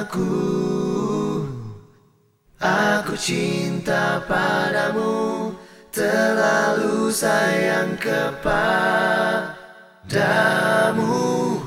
Aku cinta padamu, terlalu sayang kepadamu.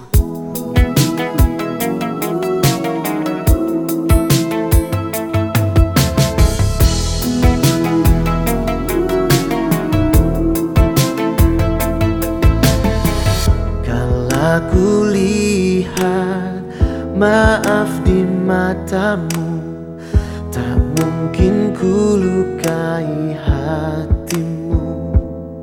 Kala ku lihat maaf di matamu, tak mungkin ku lukai hatimu.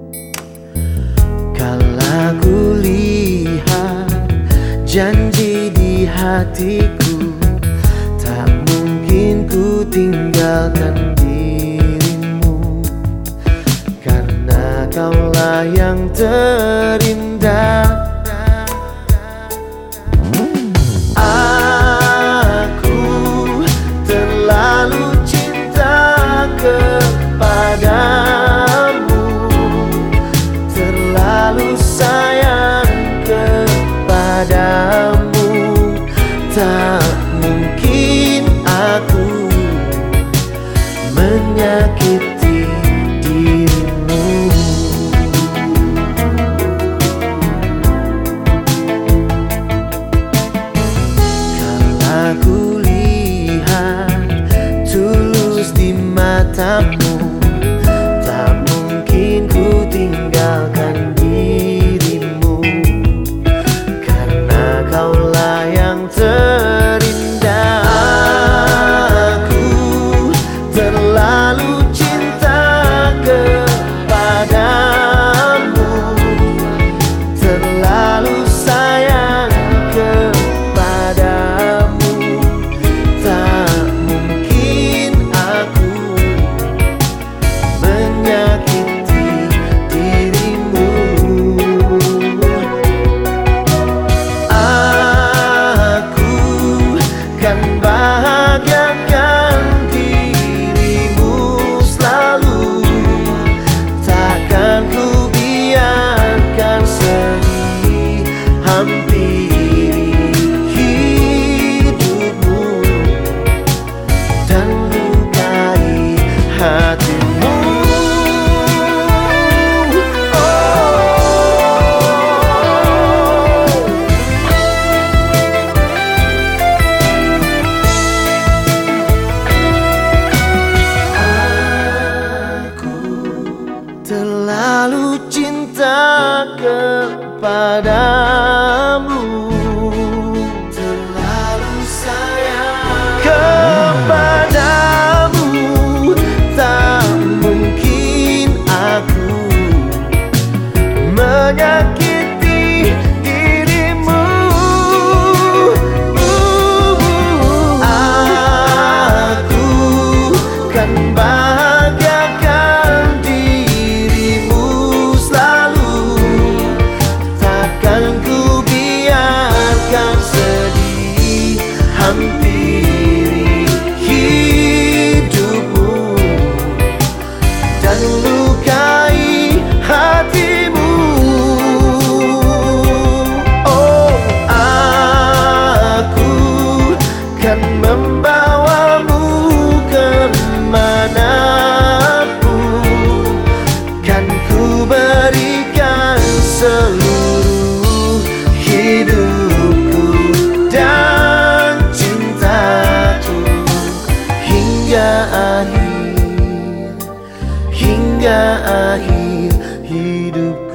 Kala ku lihat janji di hatiku, tak mungkin ku tinggalkan dirimu. Karena kaulah yang terindah. Kepadamu, terlalu sayang kepadamu. Tak mungkin aku menyakiti dirimu. Kala ku lihat tulus di matamu, tak mungkin ku tinggalkan dirimu. Karena kaulah yang terindah. Aku terlalu cinta kepadamu, terlalu sayang kepadamu. Tak mungkin aku menyakiti dirimu. Aku kan bahagiakan dirimu selalu. Takkan ku biarkan sedih hampiri hidupmu dan lukai hatimu. Terlalu cinta kepadamu, terlalu sayang kepadamu. Tak mungkin aku menyakiti dirimu. Aku kan bahagiakan dirimu selalu. Takkan ku biarkan sedih hampiri hidupmu dan lukai hatimu. Oh, aku kan membawamu kemanapun. Kan ku berikan seluruh hidupku dan cintaku hingga akhir hidup.